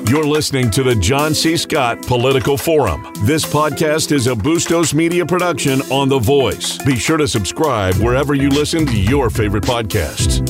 You're listening to the John C. Scott Political Forum. This podcast is a Bustos Media production on The Voice. Be sure to subscribe wherever you listen to your favorite podcasts.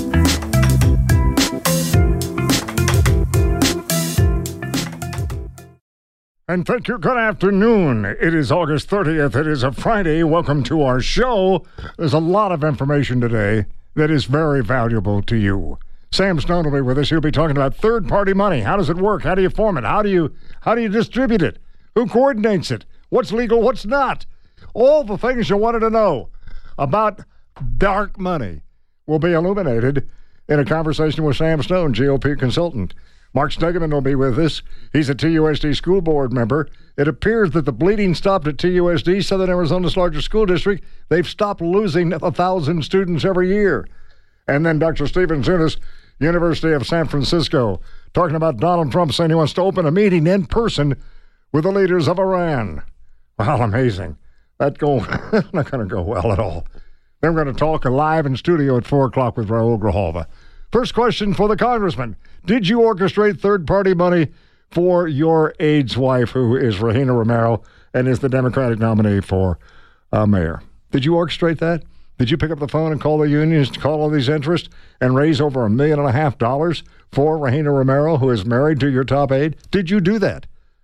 And thank you. Good afternoon. It is August 30th. It is a Friday. Welcome to our show. There's a lot of information today that is very valuable to you. Sam Stone will be with us. He'll be talking about third-party money. How does it work? How do you form it? How do you distribute it? Who coordinates it? What's legal? What's not? All the things you wanted to know about dark money will be illuminated in a conversation with Sam Stone, GOP consultant. Mark Stegeman will be with us. He's a TUSD school board member. It appears that the bleeding stopped at TUSD, Southern Arizona's largest school district. They've stopped losing 1,000 students every year. And then Dr. Stephen Zunas, University of San Francisco, talking about Donald Trump saying he wants to open a meeting in person with the leaders of Iran. Wow, amazing. Not going to go well at all. Then we're going to talk live in studio at 4 o'clock with Raul Grijalva. First question for the congressman. Did you orchestrate third-party money for your aide's wife, who is Regina Romero and is the Democratic nominee for mayor? Did you orchestrate that? Did you pick up the phone and call the unions, call all these interests, and raise over $1.5 million for Regina Romero, who is married to your top aide? Did you do that?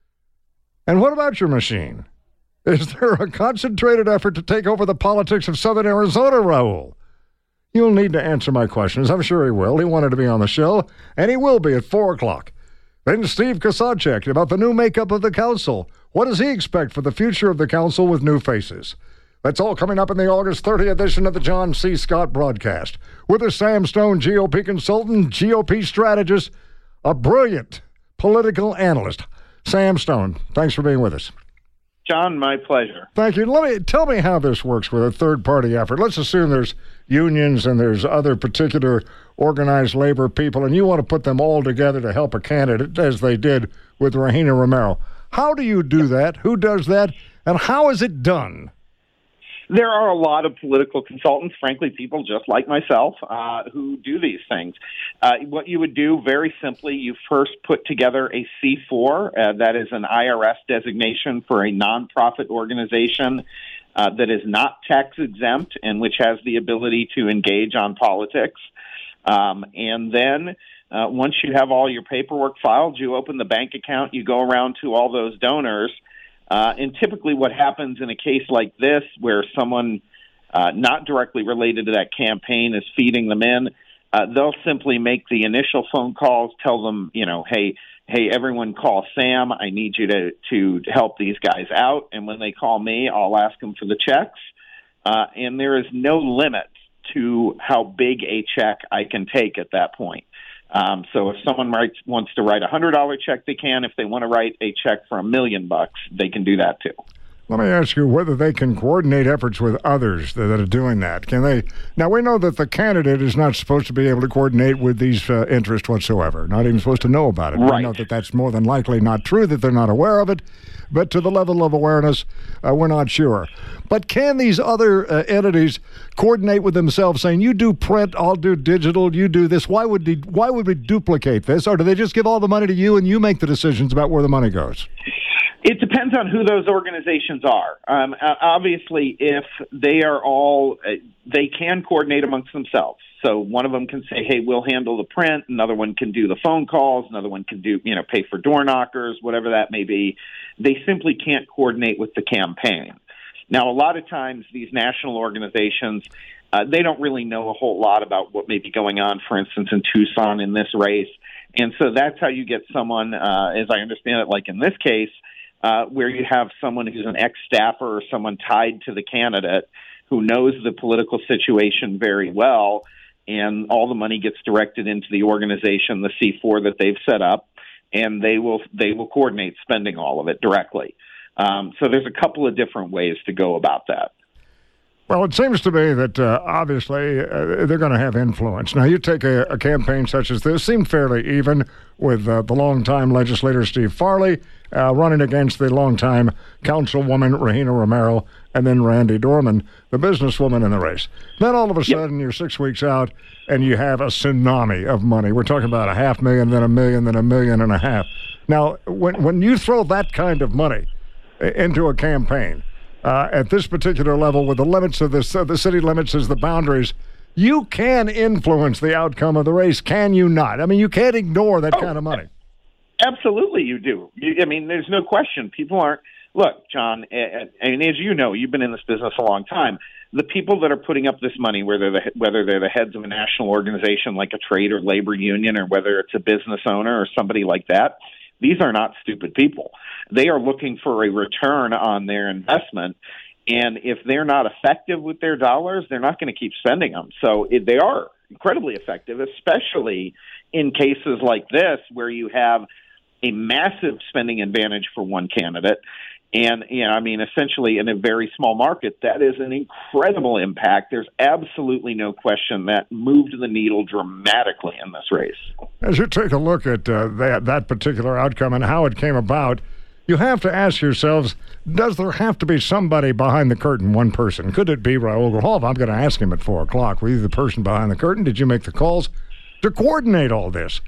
And what about your machine? Is there a concentrated effort to take over the politics of Southern Arizona, Raul? You'll need to answer my questions. I'm sure he will. He wanted to be on the show, and he will be at 4 o'clock. Then Steve Kosacek about the new makeup of the council. What does he expect for the future of the council with new faces? That's all coming up in the August 30th edition of the John C. Scott broadcast. With us, Sam Stone, GOP consultant, GOP strategist, a brilliant political analyst. Sam Stone, thanks for being with us. John, my pleasure. Thank you. Tell me how this works with a third-party effort. Let's assume there's unions and there's other particular organized labor people, and you want to put them all together to help a candidate, as they did with Regina Romero. How do you do that? Who does that? And how is it done? There are a lot of political consultants, frankly, people just like myself, who do these things. What you would do, very simply, you first put together a C4, that is an IRS designation for a nonprofit organization that is not tax exempt and which has the ability to engage on politics. And then once you have all your paperwork filed, you open the bank account, you go around to all those donors. And typically what happens in a case like this, where someone not directly related to that campaign is feeding them in, they'll simply make the initial phone calls, tell them, hey, everyone call Sam. I need you to help these guys out. And when they call me, I'll ask them for the checks. And there is no limit to how big a check I can take at that point. So if someone wants to write a $100 check, they can. If they want to write a check for $1 million, they can do that too. Let me ask you whether they can coordinate efforts with others that are doing that. Can they? Now, we know that the candidate is not supposed to be able to coordinate with these interests whatsoever, not even supposed to know about it. Right. We know that that's more than likely not true, that they're not aware of it, but to the level of awareness, we're not sure. But can these other entities coordinate with themselves, saying, you do print, I'll do digital, you do this? Why would we duplicate this? Or do they just give all the money to you and you make the decisions about where the money goes? It depends on who those organizations are. Obviously, if they are all, they can coordinate amongst themselves. So one of them can say, hey, we'll handle the print. Another one can do the phone calls. Another one can do, pay for door knockers, whatever that may be. They simply can't coordinate with the campaign. Now, a lot of times these national organizations, they don't really know a whole lot about what may be going on, for instance, in Tucson in this race. And so that's how you get someone, as I understand it, like in this case, where you have someone who's an ex-staffer or someone tied to the candidate who knows the political situation very well, and all the money gets directed into the organization, the C4 that they've set up, and they will coordinate spending all of it directly. So there's a couple of different ways to go about that. Well, it seems to me that obviously they're going to have influence. Now, you take a campaign such as this, seemed fairly even with the longtime legislator Steve Farley running against the longtime councilwoman Regina Romero, and then Randy Dorman, the businesswoman in the race. Then all of a sudden, you're 6 weeks out, and you have a tsunami of money. We're talking about $500,000, then $1 million, then $1.5 million. Now, when you throw that kind of money into a campaign, at this particular level, with the limits of the city limits as the boundaries, you can influence the outcome of the race, can you not? I mean, you can't ignore that kind of money. Absolutely, you do. There's no question. People aren't. Look, John, and as you know, you've been in this business a long time. The people that are putting up this money, whether they're the heads of a national organization like a trade or labor union, or whether it's a business owner or somebody like that, these are not stupid people. They are looking for a return on their investment, and if they're not effective with their dollars, they're not going to keep spending them. So they are incredibly effective, especially in cases like this where you have a massive spending advantage for one candidate. And, essentially in a very small market, that is an incredible impact. There's absolutely no question that moved the needle dramatically in this race. As you take a look at that particular outcome and how it came about, you have to ask yourselves, does there have to be somebody behind the curtain, one person? Could it be Raul Grijalva? I'm going to ask him at 4 o'clock. Were you the person behind the curtain? Did you make the calls to coordinate all this?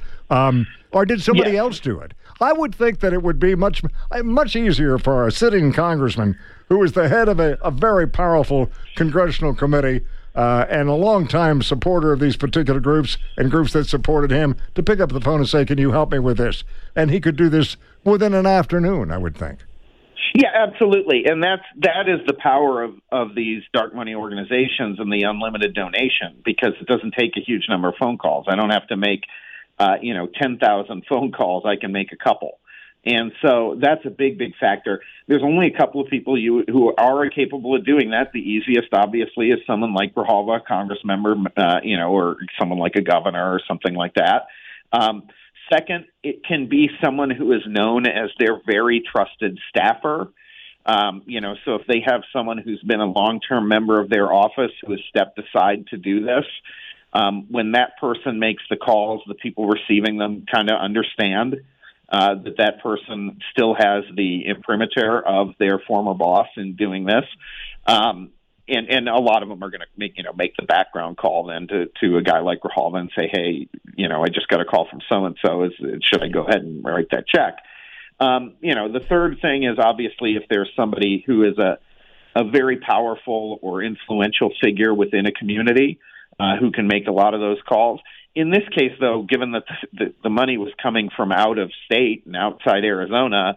Or did somebody else do it? I would think that it would be much easier for a sitting congressman who is the head of a very powerful congressional committee and a longtime supporter of these particular groups and groups that supported him to pick up the phone and say, can you help me with this? And he could do this within an afternoon, I would think. Yeah, absolutely. And that is the power of these dark money organizations and the unlimited donation, because it doesn't take a huge number of phone calls. I don't have to make 10,000 phone calls. I can make a couple. And so that's a big, big factor. There's only a couple of people who are capable of doing that. The easiest, obviously, is someone like Grijalva, a Congress member, or someone like a governor or something like that. Second, it can be someone who is known as their very trusted staffer. So if they have someone who's been a long-term member of their office who has stepped aside to do this, when that person makes the calls, the people receiving them kind of understand that person still has the imprimatur of their former boss in doing this. And a lot of them are going to make the background call then to a guy like Grijalva and say, hey, I just got a call from so-and-so. Should I go ahead and write that check? The third thing is obviously if there's somebody who is a very powerful or influential figure within a community who can make a lot of those calls. In this case, though, given that the money was coming from out of state and outside Arizona,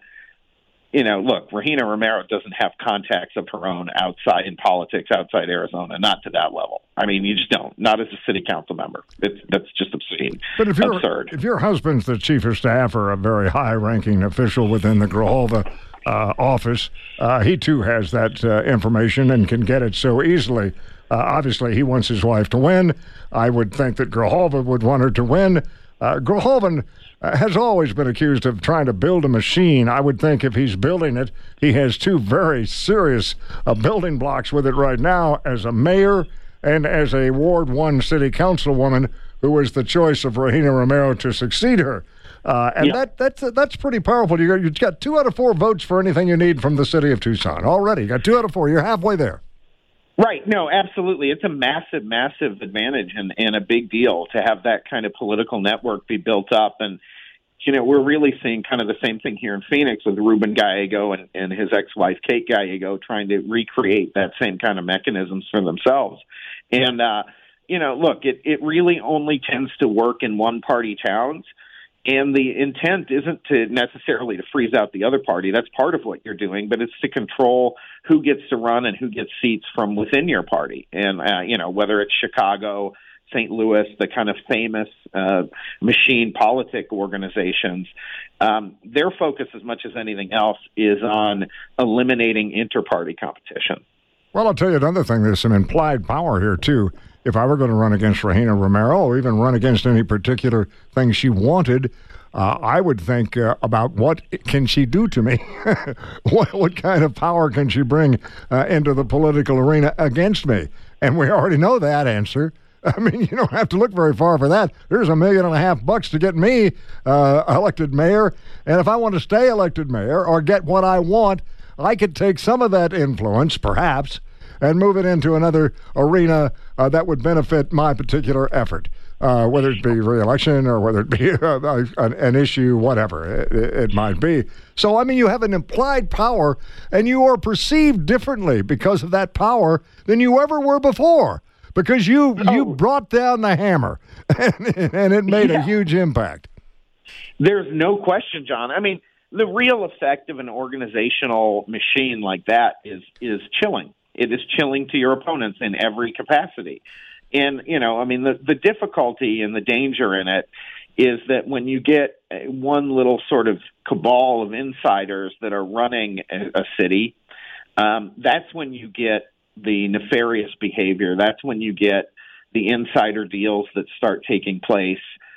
look, Regina Romero doesn't have contacts of her own outside in politics outside Arizona, not to that level. I mean, you just don't, not as a city council member. That's just obscene. But absurd. If your husband's the chief of staff or a very high-ranking official within the Grijalva office, he too has that information and can get it so easily. Obviously, he wants his wife to win. I would think that Grijalva would want her to win. Grijalva has always been accused of trying to build a machine. I would think if he's building it, he has two very serious building blocks with it right now as a mayor and as a Ward 1 city councilwoman who was the choice of Regina Romero to succeed her. That's pretty powerful. You've got 2 out of 4 votes for anything you need from the city of Tucson already. You got 2 out of 4. You're halfway there. Right. No, absolutely. It's a massive, massive advantage and a big deal to have that kind of political network be built up. And, we're really seeing kind of the same thing here in Phoenix with Ruben Gallego and his ex-wife, Kate Gallego, trying to recreate that same kind of mechanisms for themselves. And, look, it really only tends to work in one-party towns. And the intent isn't to necessarily to freeze out the other party. That's part of what you're doing, but it's to control who gets to run and who gets seats from within your party. And, whether it's Chicago, St. Louis, the kind of famous machine politic organizations, their focus as much as anything else is on eliminating inter-party competition. Well, I'll tell you another thing. There's some implied power here, too. if I were going to run against Regina Romero or even run against any particular thing she wanted, I would think about what can she do to me? what kind of power can she bring into the political arena against me? And we already know that answer. I mean, you don't have to look very far for that. There's $1.5 million to get me elected mayor. And if I want to stay elected mayor or get what I want, I could take some of that influence, perhaps, and move it into another arena that would benefit my particular effort, whether it be re-election or whether it be an issue, whatever it might be. So, I mean, you have an implied power, and you are perceived differently because of that power than you ever were before. Because you brought down the hammer, and it made a huge impact. There's no question, John. I mean, the real effect of an organizational machine like that is chilling. It is chilling to your opponents in every capacity. And, you know, I mean, the difficulty and the danger in it is that when you get one little sort of cabal of insiders that are running a city, that's when you get the nefarious behavior. That's when you get the insider deals that start taking place,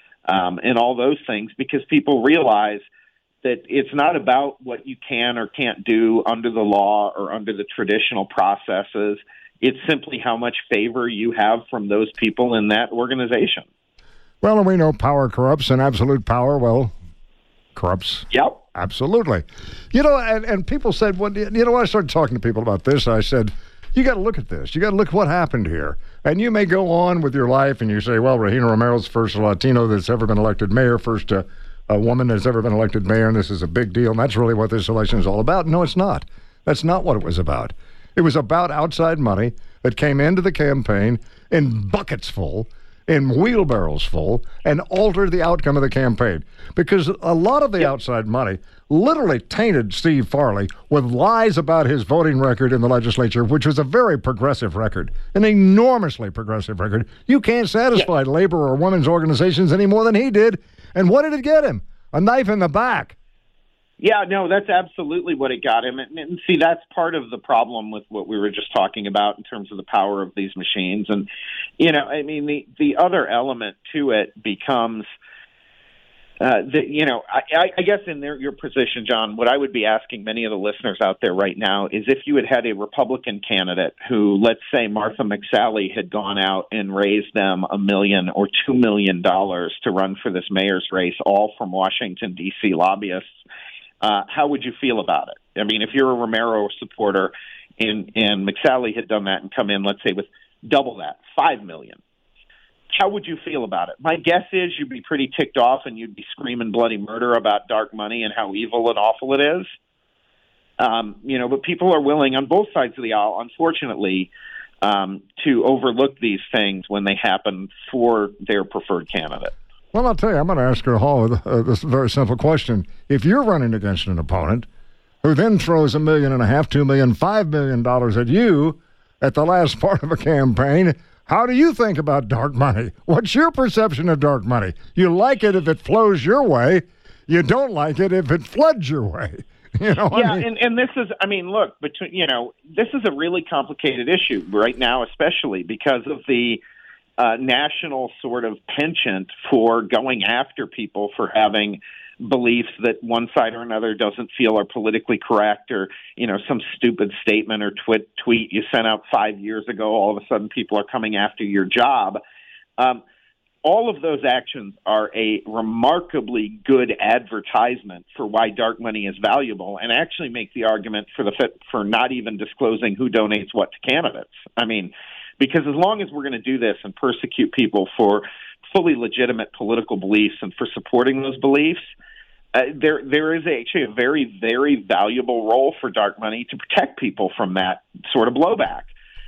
and all those things, because people realize that it's not about what you can or can't do under the law or under the traditional processes. It's simply how much favor you have from those people in that organization. Well, and we know power corrupts, and absolute power, well, corrupts. Yep. Absolutely. You know, and people said, well, you know, when I started talking to people about this, I said, you got to look at this. You got to look at what happened here. And you may go on with your life and you say, well, Regina Romero's first Latino that's ever been elected mayor, first a woman that's ever been elected mayor, and this is a big deal. And that's really what this election is all about. No, it's not. That's not what it was about. It was about outside money that came into the campaign in buckets full, in wheelbarrows full, and altered the outcome of the campaign. Because a lot of the outside money literally tainted Steve Farley with lies about his voting record in the legislature, which was a very progressive record, an enormously progressive record. You can't satisfy labor or women's organizations any more than he did. And what did it get him? A knife in the back. Yeah, no, that's absolutely what it got him. And see, that's part of the problem with what we were just talking about in terms of the power of these machines. And, you know, I mean, the other element to it becomes, I guess in your position, John, what I would be asking many of the listeners out there right now is if you had a Republican candidate who, let's say Martha McSally, had gone out and raised them $1 million or $2 million to run for this mayor's race, all from Washington, D.C. lobbyists, how would you feel about it? I mean, if you're a Romero supporter and McSally had done that and come in, let's say, with double that, $5 million, how would you feel about it? My guess is you'd be pretty ticked off and you'd be screaming bloody murder about dark money and how evil and awful it is. But people are willing on both sides of the aisle, unfortunately, to overlook these things when they happen for their preferred candidate. Well, I'll tell you, I'm going to ask her, Hall, this very simple question. If you're running against an opponent who then throws $1.5 million, $2 million, $5 million at you at the last part of a campaign, how do you think about dark money? What's your perception of dark money? You like it if it flows your way. You don't like it if it floods your way. You know what I mean? And this is, I mean, look, this is a really complicated issue right now, especially because of the national sort of penchant for going after people for having beliefs that one side or another doesn't feel are politically correct, or, some stupid statement or tweet you sent out 5 years ago, all of a sudden people are coming after your job. All of those actions are a remarkably good advertisement for why dark money is valuable, and actually make the argument for not even disclosing who donates what to candidates. I mean, because as long as we're going to do this and persecute people for fully legitimate political beliefs and for supporting those beliefs, there is actually a very, very valuable role for dark money to protect people from that sort of blowback.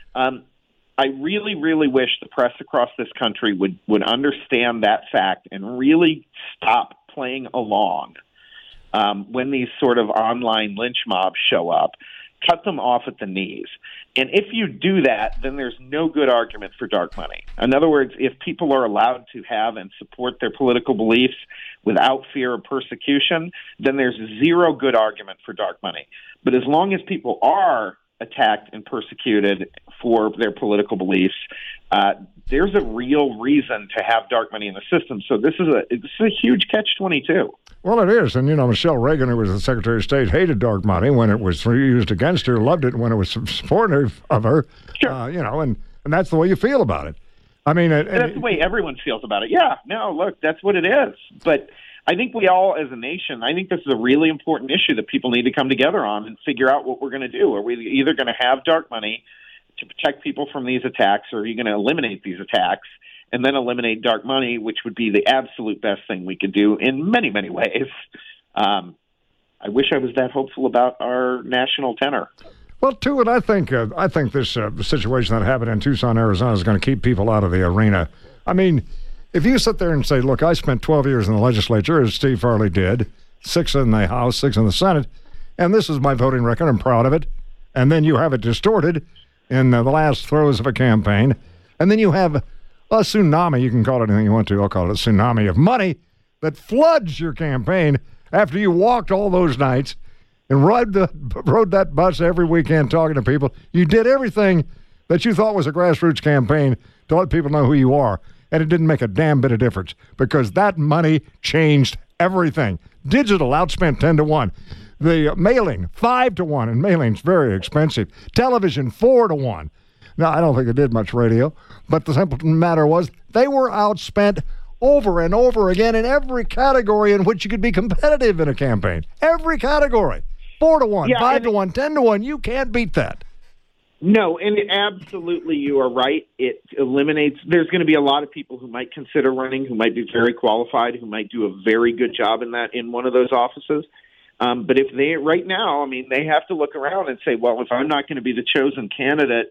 I really, really wish the press across this country would understand that fact and really stop playing along when these sort of online lynch mobs show up. Cut them off at the knees. And if you do that, then there's no good argument for dark money. In other words, if people are allowed to have and support their political beliefs without fear of persecution, then there's zero good argument for dark money. But as long as people are attacked and persecuted for their political beliefs. There's a real reason to have dark money in the system. So this is a huge catch-22. Well, it is. And, Michelle Reagan, who was the Secretary of State, hated dark money when it was used against her, loved it when it was supportive of her. Sure. And that's the way you feel about it. I mean, that's the way everyone feels about it. Yeah, no, look, that's what it is. But I think we all, as a nation, I think this is a really important issue that people need to come together on and figure out what we're going to do. Are we either going to have dark money to protect people from these attacks, or are you going to eliminate these attacks and then eliminate dark money, which would be the absolute best thing we could do in many, many ways. I wish I was that hopeful about our national tenor. Well, too, and I think this situation that happened in Tucson, Arizona is going to keep people out of the arena. I mean, if you sit there and say, look, I spent 12 years in the legislature, as Steve Farley did, 6 in the House, 6 in the Senate, and this is my voting record, I'm proud of it, and then you have it distorted in the last throes of a campaign, and then you have a tsunami, you can call it anything you want to, I'll call it a tsunami of money, that floods your campaign after you walked all those nights and rode that bus every weekend talking to people. You did everything that you thought was a grassroots campaign to let people know who you are, and it didn't make a damn bit of difference because that money changed everything. Digital outspent 10-1. The mailing, 5-1, and mailing's very expensive. Television, 4-1. Now, I don't think it did much radio, but the simple matter was they were outspent over and over again in every category in which you could be competitive in a campaign. Every category. 4-1, 5-1, 10-1. You can't beat that. No, and absolutely you are right. It eliminates, there's going to be a lot of people who might consider running, who might be very qualified, who might do a very good job in one of those offices. But if they, right now, I mean, they have to look around and say, well, if I'm not going to be the chosen candidate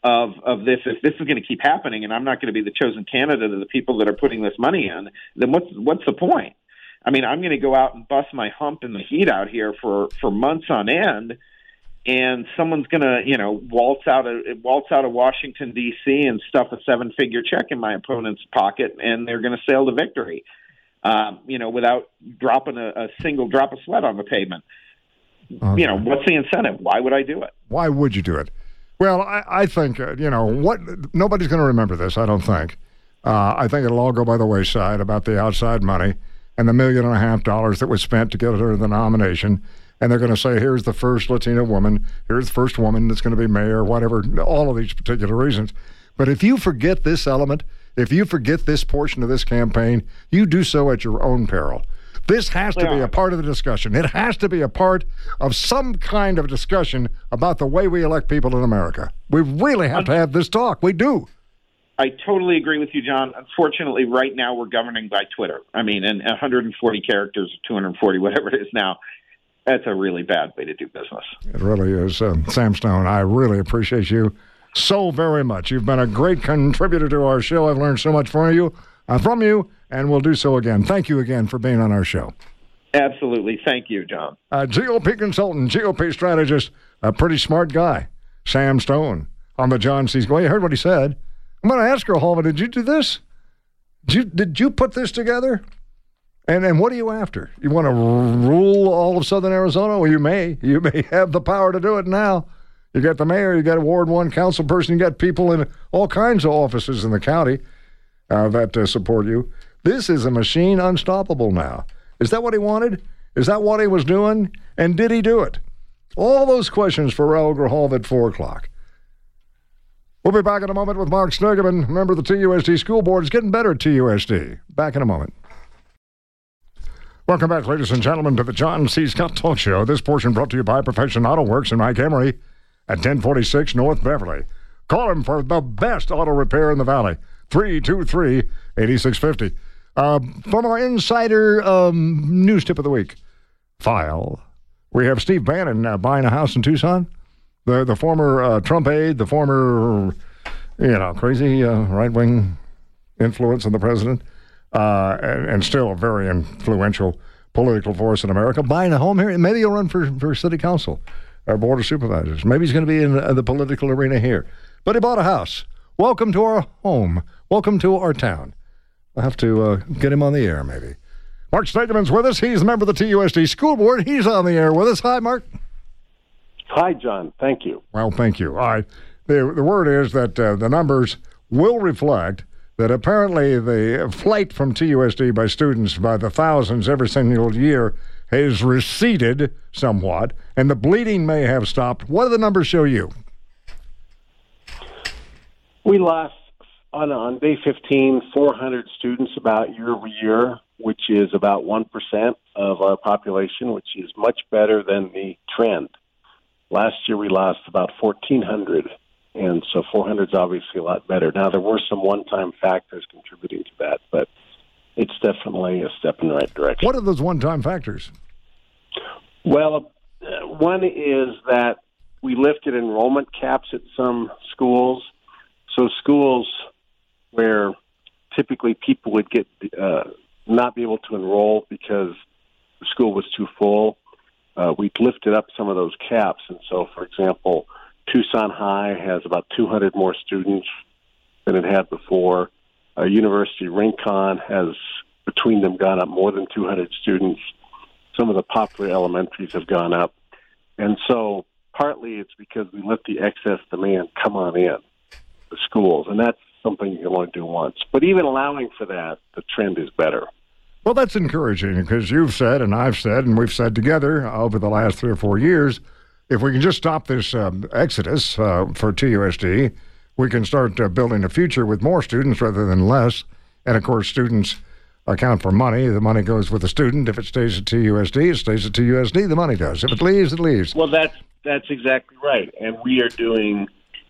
of this, if this is going to keep happening and I'm not going to be the chosen candidate of the people that are putting this money in, then what's the point? I mean, I'm going to go out and bust my hump in the heat out here for months on end, and someone's going to, waltz out of Washington, D.C. and stuff a 7-figure check in my opponent's pocket, and they're going to sail to victory, without dropping a single drop of sweat on the pavement. Okay. What's the incentive? Why would I do it? Why would you do it? Well, I think, nobody's going to remember this, I don't think. I think it'll all go by the wayside about the outside money and the $1.5 million that was spent to get her the nomination. And they're going to say, here's the first Latina woman, here's the first woman that's going to be mayor, whatever, all of these particular reasons. But if you forget this element, if you forget this portion of this campaign, you do so at your own peril. This has to be a part of the discussion. It has to be a part of some kind of discussion about the way we elect people in America. We really have to have this talk. We do. I totally agree with you, John. Unfortunately, right now we're governing by Twitter. I mean, and 140 characters, 240, whatever it is now. That's a really bad way to do business. It really is. Sam Stone, I really appreciate you so very much. You've been a great contributor to our show. I've learned so much from you, and we'll do so again. Thank you again for being on our show. Absolutely. Thank you, John. GOP consultant, GOP strategist, a pretty smart guy, Sam Stone, on the John C. Well, you heard what he said. I'm going to ask her, Halva, did you do this? Did you put this together? And what are you after? You want to rule all of Southern Arizona? Well, you may have the power to do it now. You got the mayor, you got a Ward 1 council person, you got people in all kinds of offices in the county that support you. This is a machine unstoppable now. Is that what he wanted? Is that what he was doing? And did he do it? All those questions for Raul Grijalva at 4 o'clock. We'll be back in a moment with Mark Sturgeman. Remember, the TUSD School Board is getting better at TUSD. Back in a moment. Welcome back, ladies and gentlemen, to the John C. Scott Talk Show. This portion brought to you by Professional Auto Works in Mike Emery at 1046 North Beverly. Call him for the best auto repair in the Valley, 323-8650. From our insider news tip of the week file, we have Steve Bannon buying a house in Tucson. The former Trump aide, the former, crazy right-wing influence on the president, and still a very influential political force in America, buying a home here. Maybe he'll run for city council or board of supervisors. Maybe he's going to be in the political arena here. But he bought a house. Welcome to our home. Welcome to our town. I'll have to get him on the air, maybe. Mark Stegeman's with us. He's a member of the TUSD School Board. He's on the air with us. Hi, Mark. Hi, John. Thank you. Well, thank you. All right. The word is that the numbers will reflect that apparently the flight from TUSD by students by the thousands every single year has receded somewhat, and the bleeding may have stopped. What do the numbers show you? We lost, on day 15, 400 students about year over year, which is about 1% of our population, which is much better than the trend. Last year we lost about 1,400, and so 400 is obviously a lot better. Now, there were some one-time factors contributing to that, but it's definitely a step in the right direction. What are those one-time factors? Well, one is that we lifted enrollment caps at some schools. So schools where typically people would get not be able to enroll because the school was too full, we lifted up some of those caps. And so, for example, Tucson High has about 200 more students than it had before. University Rincon has, between them, gone up more than 200 students. Some of the popular elementaries have gone up. And so partly it's because we let the excess demand come on in the schools, and that's something you can only do once. But even allowing for that, the trend is better. Well, that's encouraging because you've said and I've said and we've said together over the last 3 or 4 years, if we can just stop this exodus for TUSD, we can start building a future with more students rather than less. And, of course, students account for money. The money goes with the student. If it stays at TUSD, it stays at TUSD. The money does. If it leaves, it leaves. Well, that's exactly right. And we are doing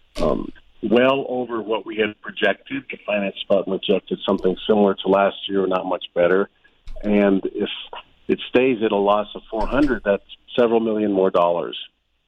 well over what we had projected. The finance department projected something similar to last year, not much better. And if it stays at a loss of 400, that's several million more dollars.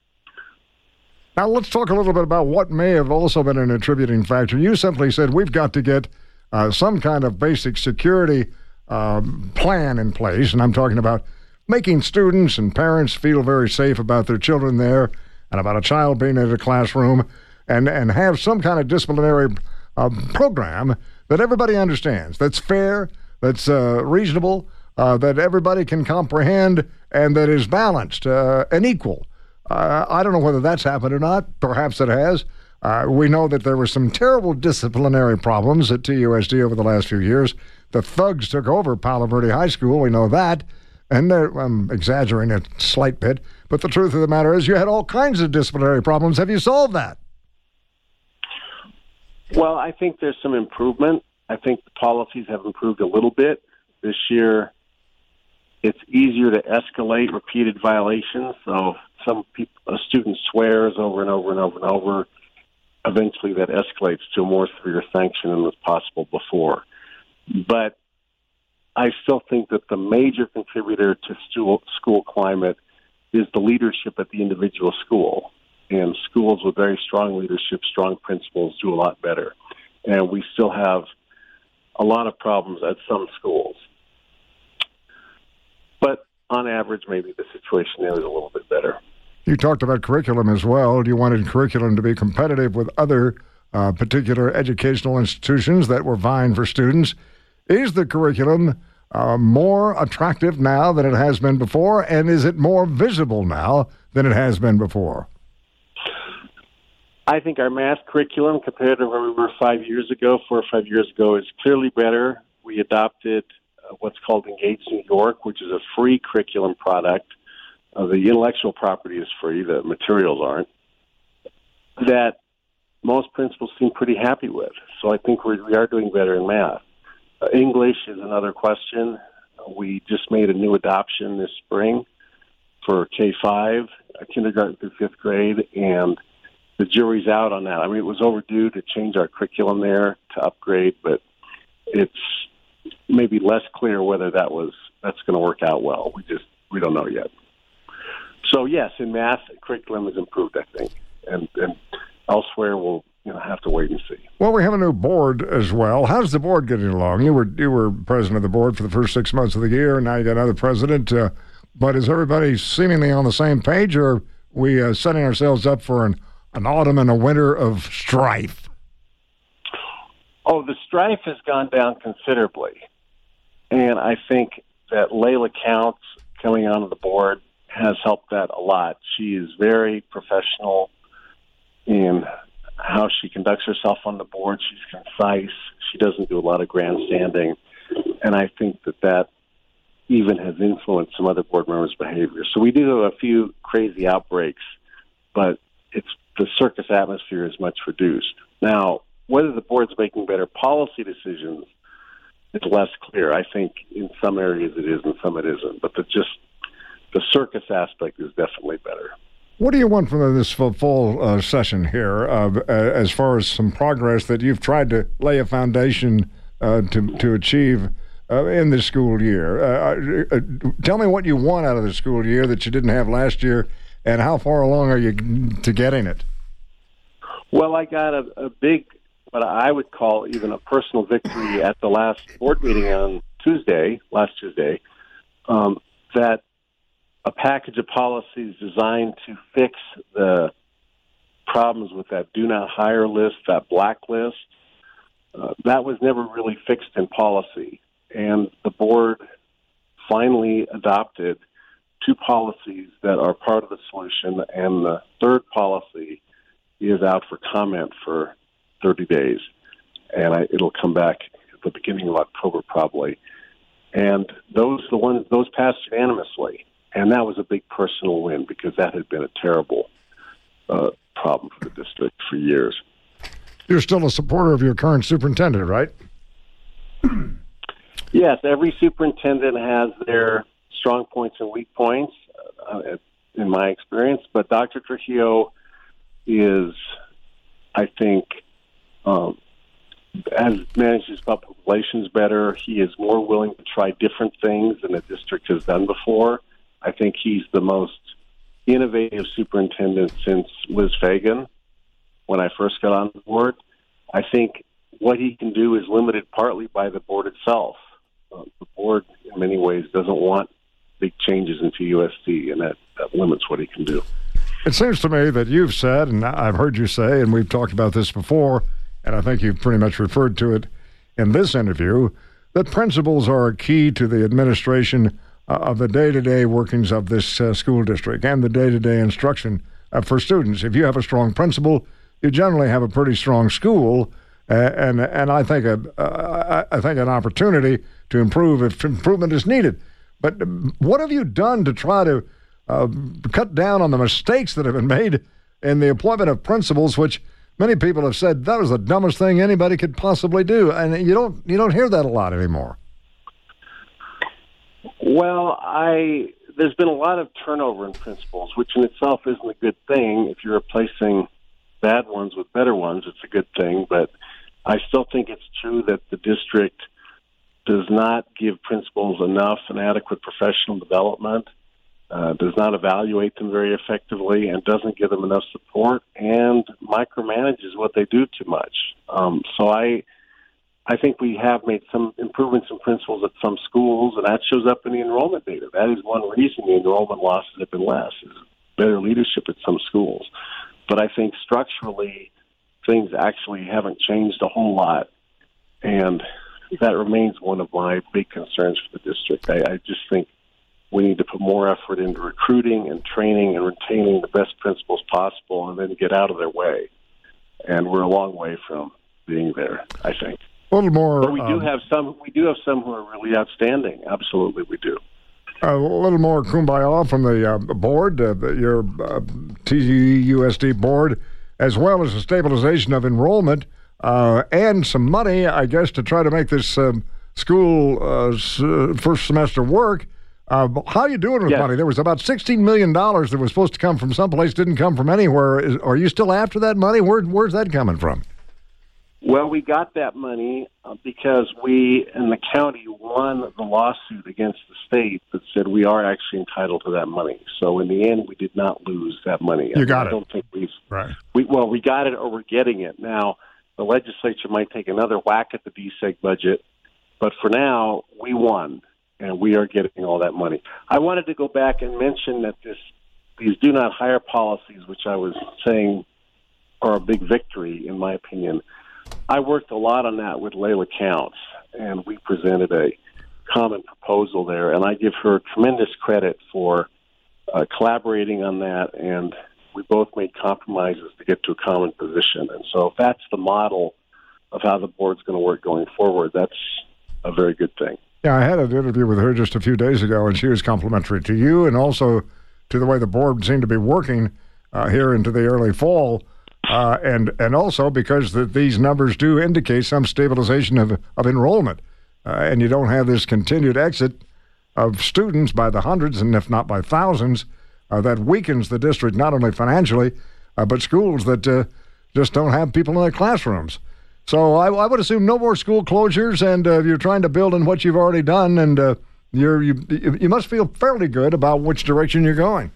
Now, let's talk a little bit about what may have also been an attributing factor. You simply said we've got to get some kind of basic security plan in place, and I'm talking about making students and parents feel very safe about their children there and about a child being in a classroom and have some kind of disciplinary program that everybody understands, that's fair, that's reasonable, that everybody can comprehend, and that is balanced and equal. I don't know whether that's happened or not. Perhaps it has. We know that there were some terrible disciplinary problems at TUSD over the last few years. The thugs took over Palo Verde High School. We know that. And I'm exaggerating a slight bit. But the truth of the matter is you had all kinds of disciplinary problems. Have you solved that? Well, I think there's some improvement. I think the policies have improved a little bit. This year, it's easier to escalate repeated violations. So a student swears over and over and over and over. Eventually, that escalates to a more severe sanction than was possible before. But I still think that the major contributor to school climate is the leadership at the individual school. And schools with very strong leadership, strong principals do a lot better. And we still have a lot of problems at some schools. But on average, maybe the situation there is a little bit better. You talked about curriculum as well. You wanted curriculum to be competitive with other particular educational institutions that were vying for students. Is the curriculum more attractive now than it has been before, and is it more visible now than it has been before? I think our math curriculum, compared to where we were 4 or 5 years ago, is clearly better. We adopted what's called Engage New York, which is a free curriculum product. The intellectual property is free, the materials aren't, that most principals seem pretty happy with. So I think we are doing better in math. English is another question. We just made a new adoption this spring for K-5, kindergarten through fifth grade, and the jury's out on that. I mean, it was overdue to change our curriculum there to upgrade, but it's maybe less clear whether that's going to work out well. We don't know yet. So yes, in math, curriculum has improved, I think, and elsewhere we'll have to wait and see. Well, we have a new board as well. How's the board getting along? You were president of the board for the first 6 months of the year, and now you got another president. But is everybody seemingly on the same page, or are we setting ourselves up for an autumn and a winter of strife? Oh, the strife has gone down considerably, and I think that Layla Counts coming onto the board has helped that a lot. She is very professional in how she conducts herself on the board. She's concise. She doesn't do a lot of grandstanding. And I think that even has influenced some other board members' behavior. So we do have a few crazy outbreaks, but the circus atmosphere is much reduced. Now, whether the board's making better policy decisions is less clear. I think in some areas it is and some it isn't. But the circus aspect is definitely better. What do you want from this fall session here as far as some progress that you've tried to lay a foundation to achieve in this school year? Tell me what you want out of the school year that you didn't have last year, and how far along are you to getting it? Well, I got a big, what I would call even a personal victory at the last board meeting on last Tuesday, that a package of policies designed to fix the problems with that do not hire list, that blacklist, that was never really fixed in policy. And the board finally adopted 2 policies that are part of the solution, and the third policy is out for comment for 30 days. And it'll come back at the beginning of October probably. And those passed unanimously. And that was a big personal win because that had been a terrible problem for the district for years. You're still a supporter of your current superintendent, right? Yes, every superintendent has their strong points and weak points, in my experience. But Dr. Trujillo is, I think, has managed his public relations better. He is more willing to try different things than the district has done before. I think he's the most innovative superintendent since Liz Fagan when I first got on board. I think what he can do is limited partly by the board itself. The board, in many ways, doesn't want big changes into USD, and that limits what he can do. It seems to me that you've said, and I've heard you say, and we've talked about this before, and I think you've pretty much referred to it in this interview, that principals are a key to the administration of the day-to-day workings of this school district and the day-to-day instruction for students. If you have a strong principal, you generally have a pretty strong school, and I think an opportunity to improve if improvement is needed. But what have you done to try to cut down on the mistakes that have been made in the appointment of principals, which many people have said that was the dumbest thing anybody could possibly do, and you don't hear that a lot anymore? Well, there's been a lot of turnover in principals, which in itself isn't a good thing. If you're replacing bad ones with better ones, it's a good thing. But I still think it's true that the district does not give principals enough and adequate professional development, does not evaluate them very effectively, and doesn't give them enough support, and micromanages what they do too much. So I think we have made some improvements in principals at some schools, and that shows up in the enrollment data. That is one reason the enrollment losses have been less, is better leadership at some schools. But I think structurally, things actually haven't changed a whole lot, and that remains one of my big concerns for the district. I just think we need to put more effort into recruiting and training and retaining the best principals possible, and then get out of their way. And we're a long way from being there, I think. A little more. But we do have some. We do have some who are really outstanding. Absolutely, we do. A little more kumbaya from the board, your TUSD board, as well as the stabilization of enrollment and some money, I guess, to try to make this school first semester work. How are you doing with money? There was about $16 million that was supposed to come from someplace, didn't come from anywhere. Are you still after that money? Where's that coming from? Well, we got that money because we in the county won the lawsuit against the state that said we are actually entitled to that money. So in the end, we did not lose that money. You got it. I don't think we've. Right. We got it, or we're getting it now. The legislature might take another whack at the DSEG budget, but for now, we won, and we are getting all that money. I wanted to go back and mention that these do not hire policies, which I was saying are a big victory, in my opinion. I worked a lot on that with Layla Counts, and we presented a common proposal there, and I give her tremendous credit for collaborating on that, and we both made compromises to get to a common position. And so if that's the model of how the board's going to work going forward, that's a very good thing. Yeah, I had an interview with her just a few days ago, and she was complimentary to you and also to the way the board seemed to be working here into the early fall, and also because these numbers do indicate some stabilization of enrollment, and you don't have this continued exit of students by the hundreds and if not by thousands that weakens the district not only financially, but schools that just don't have people in their classrooms. So I would assume no more school closures, and you're trying to build on what you've already done, and you must feel fairly good about which direction you're going.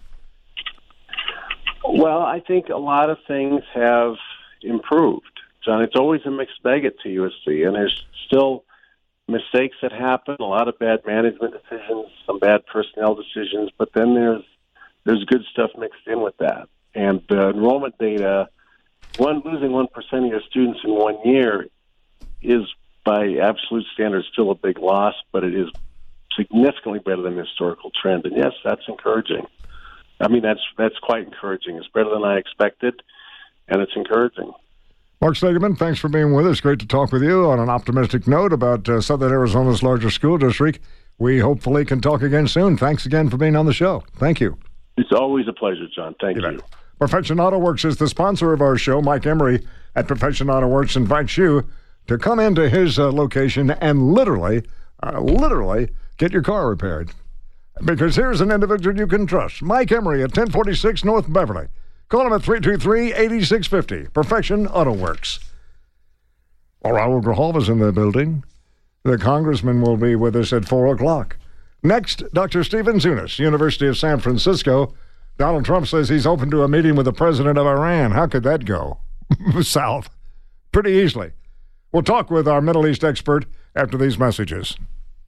Well, I think a lot of things have improved, John. It's always a mixed bag at TUSC, and there's still mistakes that happen, a lot of bad management decisions, some bad personnel decisions, but then there's good stuff mixed in with that. And the enrollment data, losing 1% of your students in 1 year is, by absolute standards, still a big loss, but it is significantly better than the historical trend. And yes, that's encouraging. I mean, that's quite encouraging. It's better than I expected, and it's encouraging. Mark Stegeman, thanks for being with us. Great to talk with you on an optimistic note about Southern Arizona's largest school district. We hopefully can talk again soon. Thanks again for being on the show. Thank you. It's always a pleasure, John. Thank you. Perfection Auto Works is the sponsor of our show. Mike Emery at Perfection Auto Works invites you to come into his location and literally get your car repaired. Because here's an individual you can trust. Mike Emery at 1046 North Beverly. Call him at 323-8650. Perfection Auto Works. Well, Raul Grijalva's in the building. The congressman will be with us at 4 o'clock. Next, Dr. Stephen Zunis, University of San Francisco. Donald Trump says he's open to a meeting with the president of Iran. How could that go? South. Pretty easily. We'll talk with our Middle East expert after these messages.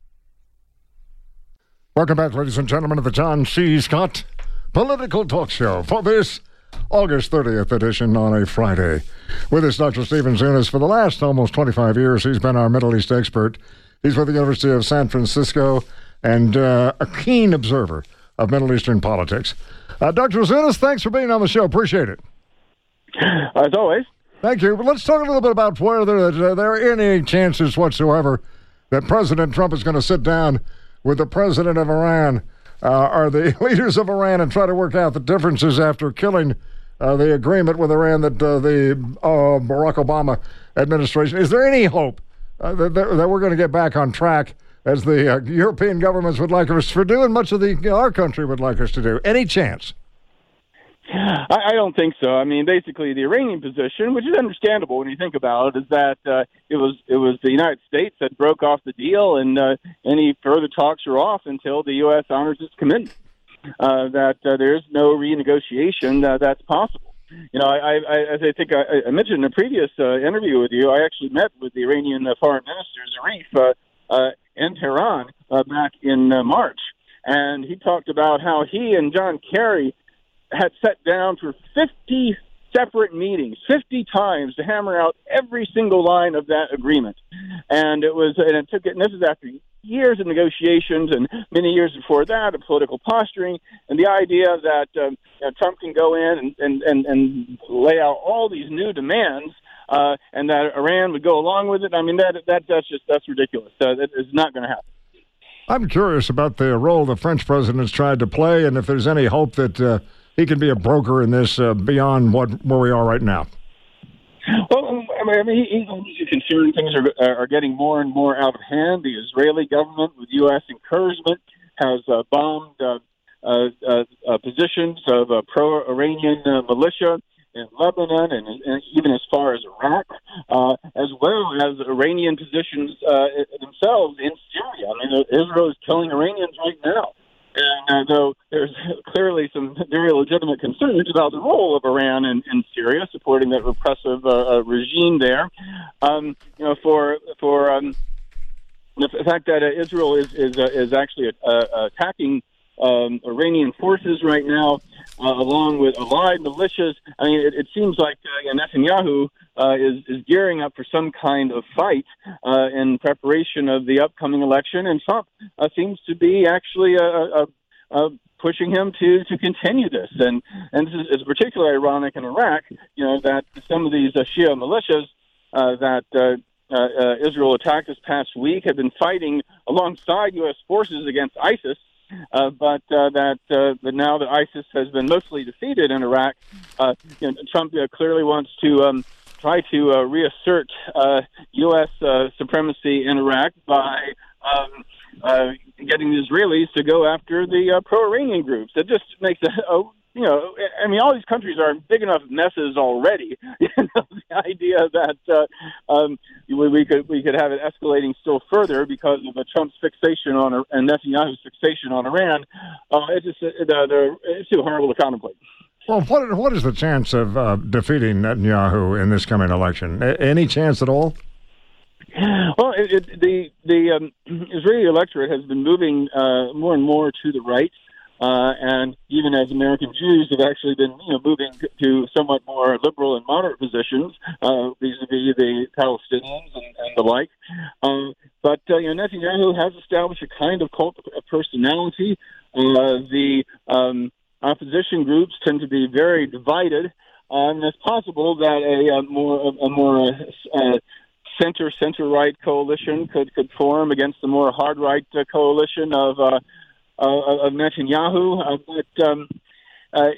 Welcome back, ladies and gentlemen, to the John C. Scott Political Talk Show for this August 30th edition on a Friday. With us, Dr. Stephen Zunis. For the last almost 25 years, he's been our Middle East expert. He's with the University of San Francisco and a keen observer of Middle Eastern politics. Dr. Zunis, thanks for being on the show. Appreciate it. As always. Thank you. But let's talk a little bit about whether there are any chances whatsoever that President Trump is going to sit down with the president of Iran, or the leaders of Iran, and try to work out the differences after killing the agreement with Iran that the Barack Obama administration. Is there any hope that we're going to get back on track as the European governments would like us for doing much of our country would like us to do? Any chance? I don't think so. I mean, basically, the Iranian position, which is understandable when you think about it, is that it was the United States that broke off the deal, and any further talks are off until the U.S. honors its commitment. That there is no renegotiation that's possible. You know, as I think I mentioned in a previous interview with you, I actually met with the Iranian Foreign Minister Zarif in Tehran back in March, and he talked about how he and John Kerry had sat down for 50 separate meetings, 50 times to hammer out every single line of that agreement. And this is after years of negotiations and many years before that of political posturing, and the idea that Trump can go in and lay out all these new demands and that Iran would go along with it. I mean, that's ridiculous. That is not going to happen. I'm curious about the role the French president's tried to play, and if there's any hope that he can be a broker in this beyond where we are right now. Well, I mean, he's obviously concerned things are getting more and more out of hand. The Israeli government, with U.S. encouragement, has bombed positions of pro-Iranian militia in Lebanon and even as far as Iraq, as well as Iranian positions themselves in Syria. I mean, Israel is killing Iranians right now. And though there's clearly some very legitimate concerns about the role of Iran in Syria, supporting that repressive regime there, for the fact that Israel is actually attacking Iranian forces right now, along with allied militias. I mean, it seems like Netanyahu is gearing up for some kind of fight in preparation of the upcoming election, and Trump seems to be actually pushing him to continue this. And this is particularly ironic in Iraq, that some of these Shia militias that Israel attacked this past week have been fighting alongside U.S. forces against ISIS. But now that ISIS has been mostly defeated in Iraq, Trump clearly wants to try to reassert U.S. supremacy in Iraq by getting the Israelis to go after the pro-Iranian groups. It just makes all these countries are big enough messes already. The idea that we could have it escalating still further because of Trump's fixation on and Netanyahu's fixation on Iran, it's too horrible to contemplate. Well, what is the chance of defeating Netanyahu in this coming election? Any chance at all? Well, the Israeli electorate has been moving more and more to the right. And even as American Jews have actually been, moving to somewhat more liberal and moderate positions vis-a-vis the Palestinians and the like. But Netanyahu has established a kind of cult of personality. The opposition groups tend to be very divided, and it's possible that a more center-right coalition could form against the more hard-right coalition of Netanyahu, but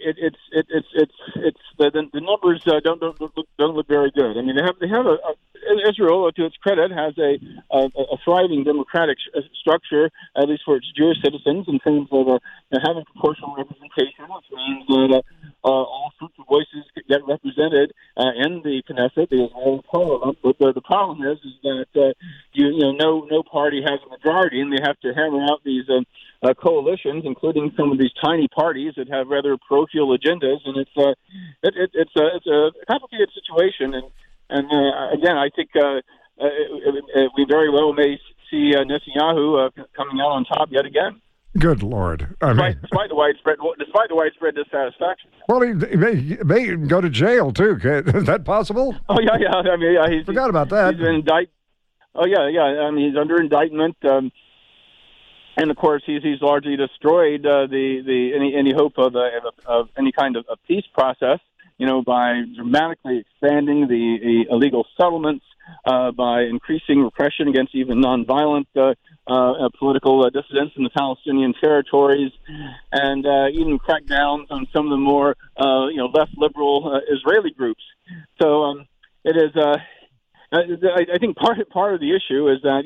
the numbers don't look very good. I mean, they have Israel, to its credit, has a thriving democratic structure, at least for its Jewish citizens, in terms of having proportional representation, which means that all sorts of voices get represented in the Knesset, the Israeli parliament. But the problem is that no party has a majority, and they have to hammer out these coalitions, including some of these tiny parties that have rather parochial agendas, and it's a complicated situation. And again, I think we very well may see Netanyahu coming out on top yet again. Good Lord! Despite the widespread dissatisfaction. Well, he may go to jail too. Is that possible? Oh yeah. I mean, he forgot about that. He's been Oh yeah. I mean, he's under indictment. And of course, he's largely destroyed any hope of any kind of peace process. By dramatically expanding the illegal settlements, by increasing repression against even nonviolent political dissidents in the Palestinian territories, and even crackdowns on some of the more less liberal Israeli groups. So it is. I think part of the issue is that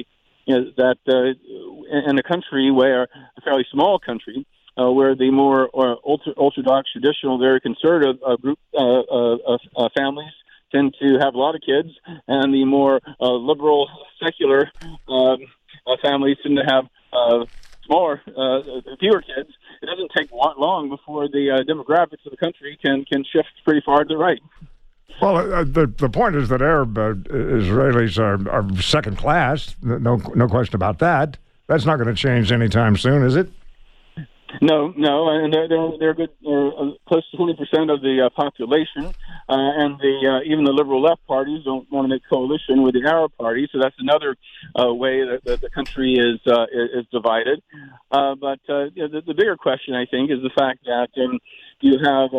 in a country where a fairly small country. Where the more orthodox, traditional, very conservative group families tend to have a lot of kids, and the more liberal, secular families tend to have fewer kids. It doesn't take long before the demographics of the country can shift pretty far to the right. Well, the point is that Arab Israelis are second class. No question about that. That's not going to change anytime soon, is it? No, and they're good. Close to 20% of the population, and even the liberal left parties don't want to make coalition with the Arab party. So that's another way that the country is divided. But the bigger question, I think, is the fact that you have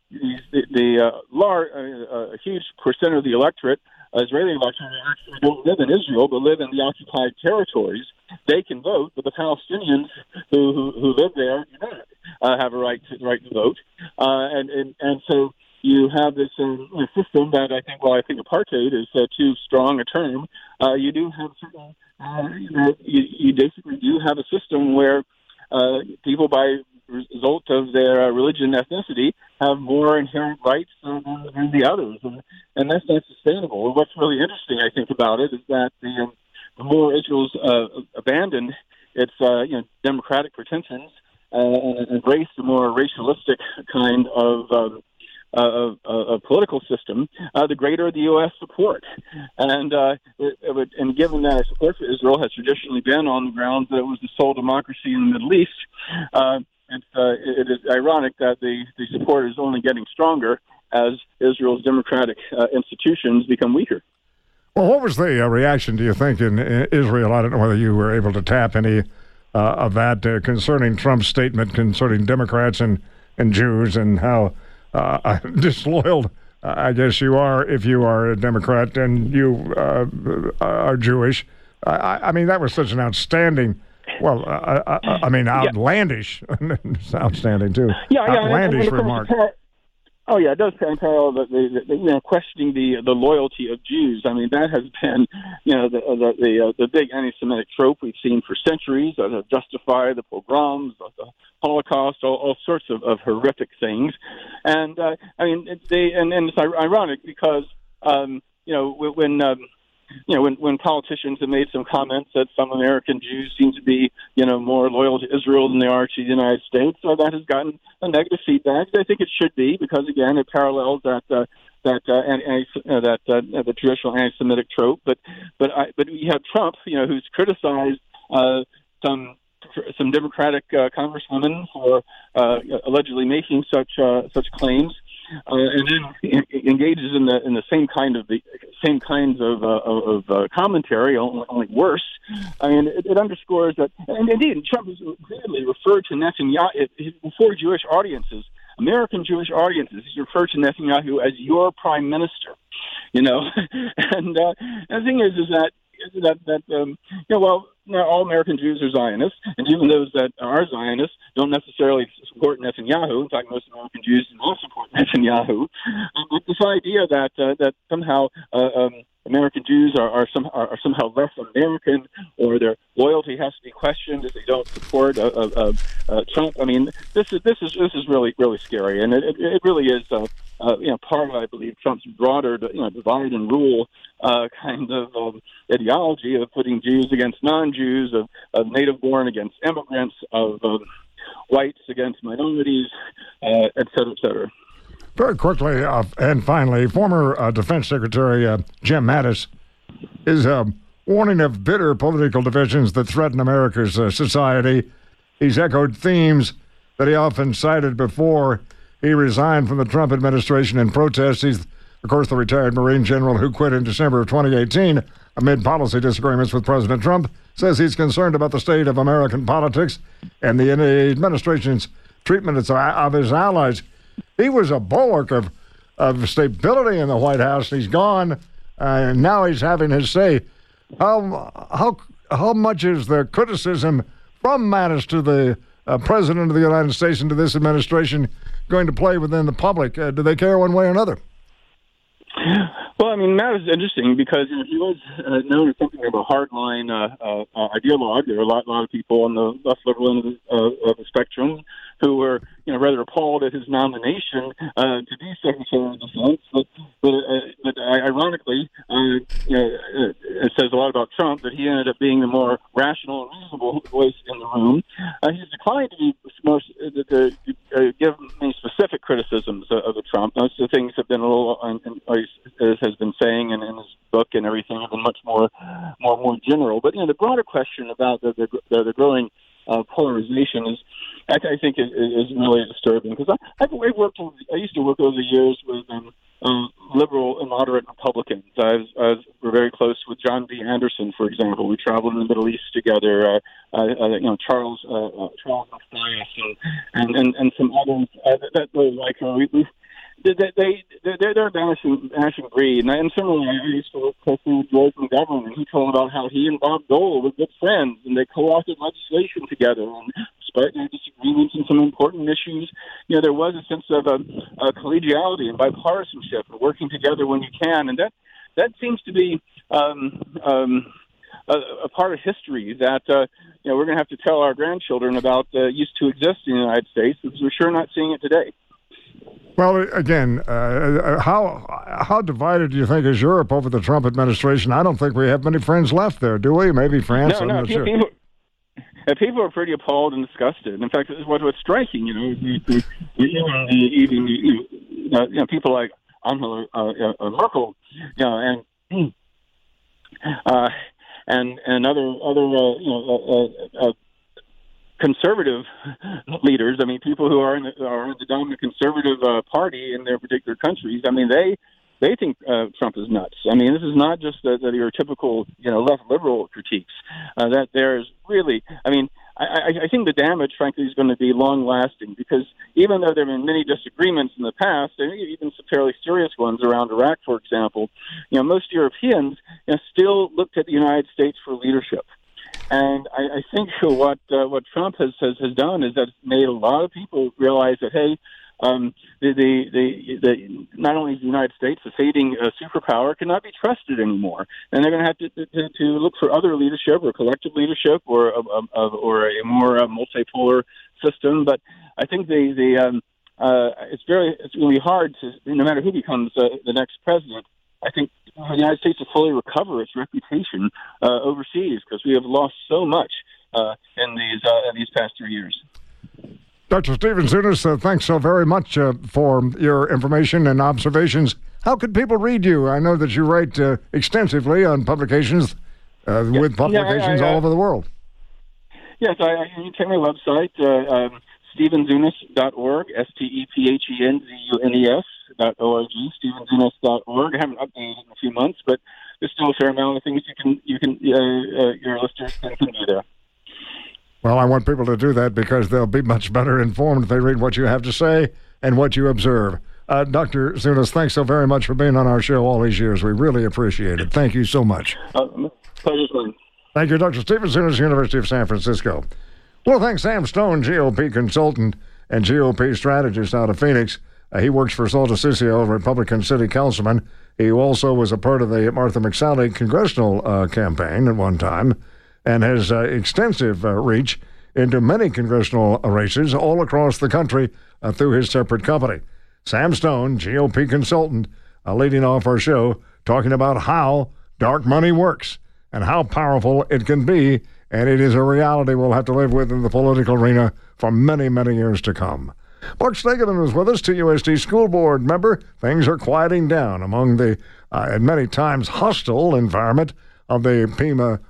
a huge percent of the electorate. Israeli electorate who actually don't live in Israel but live in the occupied territories. They can vote, but the Palestinians who live there do not have a right to vote. And so you have this system that I think apartheid is too strong a term. You do have certain you basically do have a system where people by result of their religion and ethnicity have more inherent rights than the others, and that's not sustainable. And what's really interesting, I think, about it is that the more Israel's abandoned its democratic pretensions and embraced a more racialistic kind of political system, the greater the U.S. support. And given that support for Israel has traditionally been on the grounds that it was the sole democracy in the Middle East, it is ironic that the support is only getting stronger as Israel's democratic institutions become weaker. Well, what was the reaction, do you think, in Israel? I don't know whether you were able to tap any of that concerning Trump's statement concerning Democrats and Jews and how disloyal, I guess you are if you are a Democrat and you are Jewish. I mean, that was such an outstanding, outlandish, it's outstanding too, outlandish remark. Oh yeah, it does parallel the questioning the loyalty of Jews. I mean, that has been the big anti-Semitic trope we've seen for centuries to justify the pogroms, the Holocaust, all sorts of horrific things. And it's ironic because when politicians have made some comments that some American Jews seem to be, more loyal to Israel than they are to the United States, so that has gotten a negative feedback. I think it should be because, again, it parallels the traditional anti-Semitic trope. But you have Trump, who's criticized some Democratic congresswomen for allegedly making such claims. And then engages in the same kinds of commentary, only worse. I mean, it underscores that, and indeed, Trump has clearly referred to Netanyahu before Jewish audiences, American Jewish audiences. He's referred to Netanyahu as your prime minister. And the thing is that all American Jews are Zionists, and even those that are Zionists don't necessarily support Netanyahu. In fact, most American Jews do not support Netanyahu. But this idea that somehow American Jews are somehow less American, or their loyalty has to be questioned if they don't support Trump. I mean, this is really scary, and it really is part of, I believe, Trump's broader divide and rule kind of ideology of putting Jews against non-Jews, of native-born against immigrants, of whites against minorities, et cetera, et cetera. Very quickly, and finally, former Defense Secretary Jim Mattis is warning of bitter political divisions that threaten America's society. He's echoed themes that he often cited before he resigned from the Trump administration in protest. He's, of course, the retired Marine general who quit in December of 2018 amid policy disagreements with President Trump, says he's concerned about the state of American politics and the administration's treatment of his allies. He was a bulwark of stability in the White House. He's gone, and now he's having his say. How much is the criticism from Mattis to the President of the United States and to this administration going to play within the public? Do they care one way or another? Well, I mean, Mattis is interesting because he was known as something of a hardline ideologue. There were a lot of people on the left liberal end of the spectrum who were, rather appalled at his nomination to be Secretary of Defense. But ironically, it says a lot about Trump that he ended up being the more rational and reasonable voice in the room. He's declined to give any specific criticisms of Trump. Most of the things have been a little, as has been saying in his book and everything, have been much more general. But the broader question about the growing polarization is, I think, is really disturbing because I used to work over the years with liberal and moderate Republicans. I was very close with John B. Anderson, for example. We traveled in the Middle East together. Charles Matthias and some others that were like they're banishing breed. And similarly, I used to work closely with George McGovern, and he told about how he and Bob Dole were good friends, and they co-authored legislation together. And despite their disagreements on some important issues, there was a sense of collegiality and bipartisanship and working together when you can. And that seems to be a part of history that we're going to have to tell our grandchildren about used to exist in the United States, because we're sure not seeing it today. Well, again, how divided do you think is Europe over the Trump administration? I don't think we have many friends left there, do we? Maybe France. No, I'm not sure. People are pretty appalled and disgusted. In fact, what's striking, people like Angela Merkel, and other conservative leaders. I mean, people who are in the dominant conservative party in their particular countries. I mean, they think Trump is nuts. I mean, this is not just your typical left liberal critiques. That there's really, I mean, I think the damage, frankly, is going to be long-lasting because even though there have been many disagreements in the past, and even some fairly serious ones around Iraq, for example, most Europeans still looked at the United States for leadership. And I think what Trump has done is that it's made a lot of people realize that, hey, not only the United States, the fading superpower, cannot be trusted anymore, and they're going to have to look for other leadership or collective leadership or a more multipolar system. But I think it's really hard to, no matter who becomes the next president. I think the United States to fully recover its reputation overseas because we have lost so much in these past 3 years. Dr. Stephen Zunas, thanks so very much for your information and observations. How could people read you? I know that you write extensively on publications with publications all over the world. Yes, you can my website, StephenZunas.org, StephenZunes.org, StephenZunas.org. I haven't updated it in a few months, but there's still a fair amount of things your listeners can do there. Well, I want people to do that because they'll be much better informed if they read what you have to say and what you observe. Dr. Zunas, thanks so very much for being on our show all these years. We really appreciate it. Thank you so much. Pleasure's mine. Thank you, Dr. Stephen Zunas, University of San Francisco. Well, thanks Sam Stone, GOP consultant and GOP strategist out of Phoenix. He works for Salta Sisio, Republican city councilman. He also was a part of the Martha McSally congressional campaign at one time, and has extensive reach into many congressional races all across the country through his separate company. Sam Stone, GOP consultant, leading off our show, talking about how dark money works and how powerful it can be, and it is a reality we'll have to live with in the political arena for many, many years to come. Mark Stegeman was with us, TUSD school board member. Things are quieting down among the, at many times, hostile environment of the the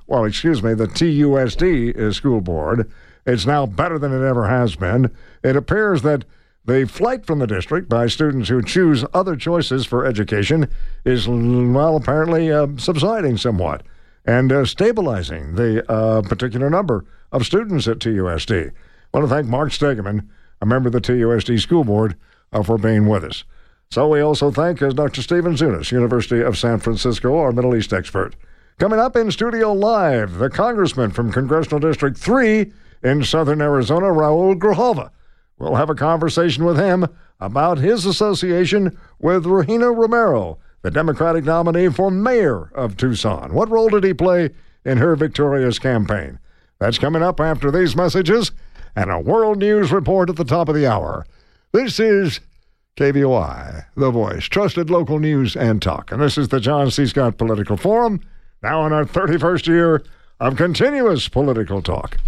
TUSD school board. It's now better than it ever has been. It appears that the flight from the district by students who choose other choices for education is, apparently subsiding somewhat and stabilizing the particular number of students at TUSD. I want to thank Mark Stegeman, a member of the TUSD school board, for being with us. So we also thank Dr. Stephen Zunas, University of San Francisco, our Middle East expert. Coming up in studio live, the congressman from Congressional District 3 in southern Arizona, Raul Grijalva. We'll have a conversation with him about his association with Regina Romero, the Democratic nominee for mayor of Tucson. What role did he play in her victorious campaign? That's coming up after these messages and a world news report at the top of the hour. This is KVOI, The Voice, trusted local news and talk. And this is the John C. Scott Political Forum, now in our 31st year of continuous political talk.